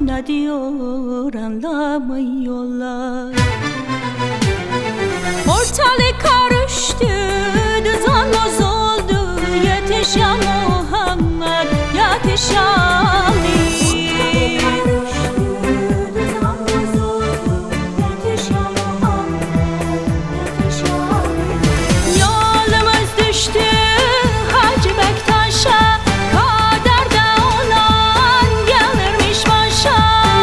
ne diyor anlamıyorlar. Ortalık karıştı, düzen bozuldu. Yetiş ya Muhammed, yetiş ya Ali. Yolumuz düştü Hacı Bektaş'a, kaderde olan gelirmiş başa.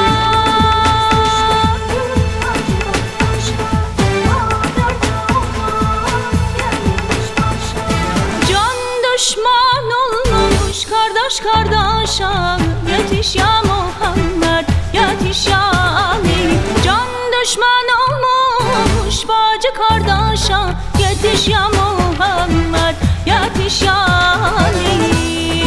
Can düşman olmuş kardeş kardeşa, yetiş ya Muhammed, yetiş ya Ali. Can düşman olmuş bacı kardeşa, yetiş ya Muhammed, yetiş ya Ali.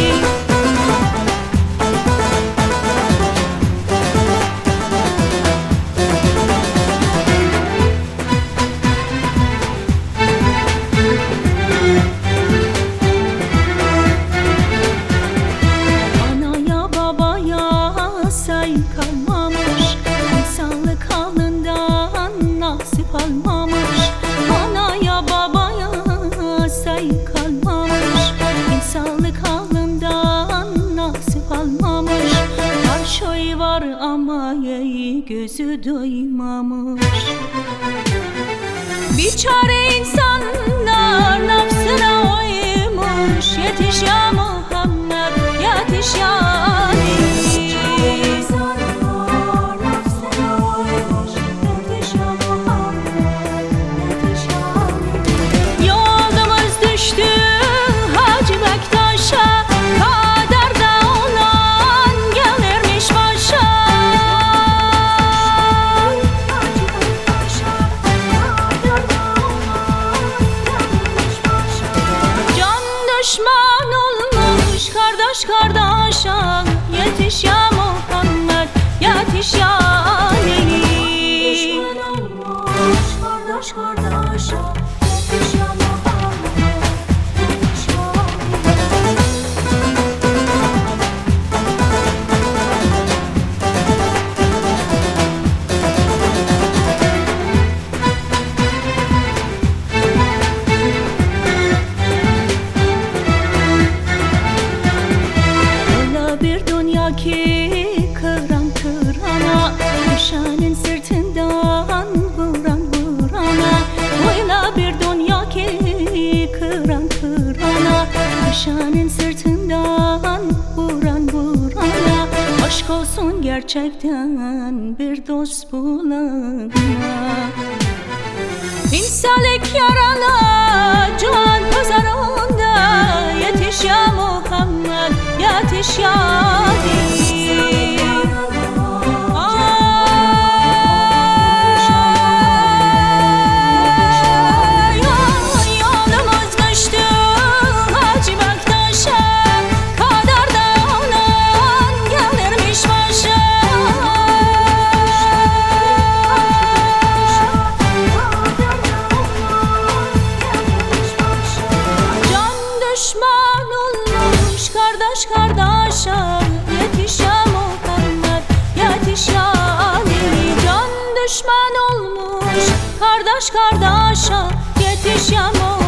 Anaya babaya say kalmamış, insanlık halından nasip almamış. Anaya babaya say kalmamış, insanlık halından nasip almamış. Her şey var ama iyi gözü doymamış. Biçare insanlar nefsine uymuş, yetiş ya Muhammed, yetiş ya Ali. Yolumuz düştü Hacı Bektaş'a, kaderde olan gelirmiş başa. Can düşman olmuş kardeş kardeşa, yetiş ya Muhammed, yetiş ya Ali. Düşman olmuş kardeş kardeşa, yetiş ya Muhammed, yetiş ya Öyle bir dünya ki kıran kırana, düşenin sırtından vuran vurana. Öyle bir dünya ki kıran kırana, düşenin sırtından vuran vurana. Aşk olsun gerçekten bir dost bulana. İnsanlık yarana can pazarında, yetiş ya Muhammed, yetiş ya Ali. Yolumuz düştü Hacı Bektaş'a, kaderde olan gelirmiş başa. Can düşman olmuş kardeş kardeşa, yetiş ya Muhammed, yetiş ya Ali. Can düşman olmuş kardeş kardeşa, yetiş ya Muhammed.